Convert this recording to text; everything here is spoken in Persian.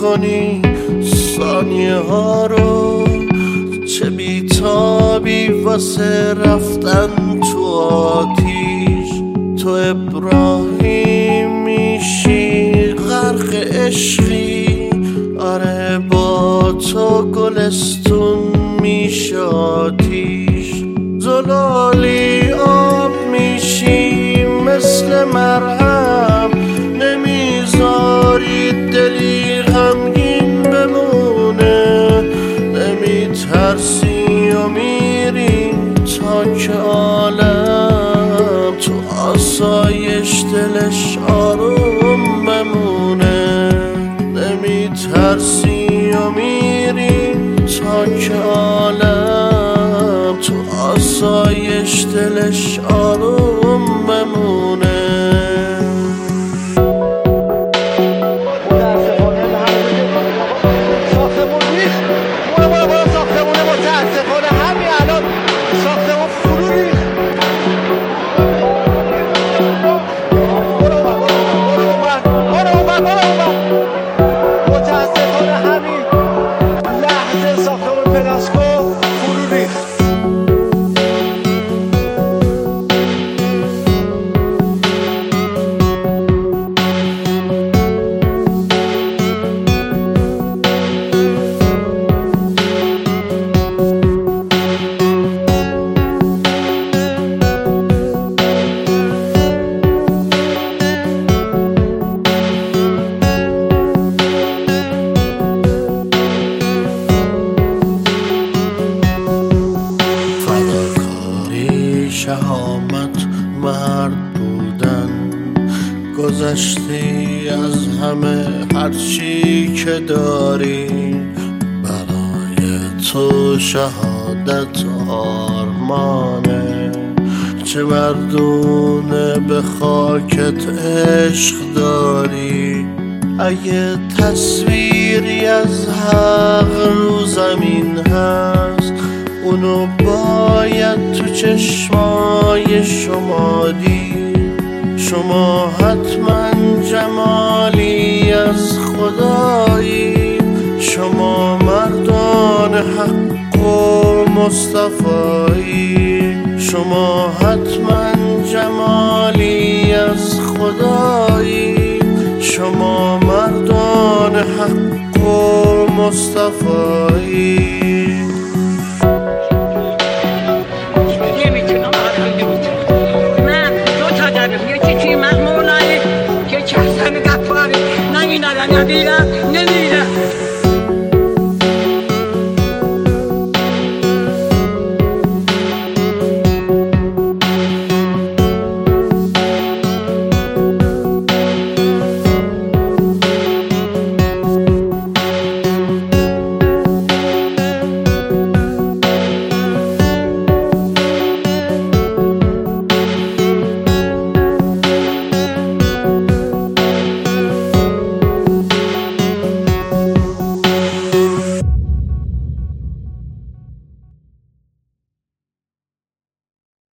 کنی ثانیه ها رو، چه بیتابی واسه رفتن تو آتیش. تو ابراهیم میشی غرق عشقی، آره با تو گلستون میشه آتیش. زلالی آب میشی مثل مرهم، نمیذاری دلی غمگین بمونه. نمیترسی و میری تا که عالم تو آسایش دلش آروم بمونه. نمیترسی و میری تا که عالم تو آسایش دلش آروم بمونه. شهامت مرد بودن، گذشتی از همه هرچی که داری. برای تو شهادت آرمانه، چه مردونه به خاکت عشق داری. اگه تصویری از حق رو زمین هست، اونو باید تو چشمای شما دید. شما حتما جمالی از خدایی، شما مردان حق و مصطفایی. شما حتما جمالی از خدایی، شما مردان حق و مصطفایی. Yaki ki mahmulani, ke çarsanı kapari, nani nara nabila.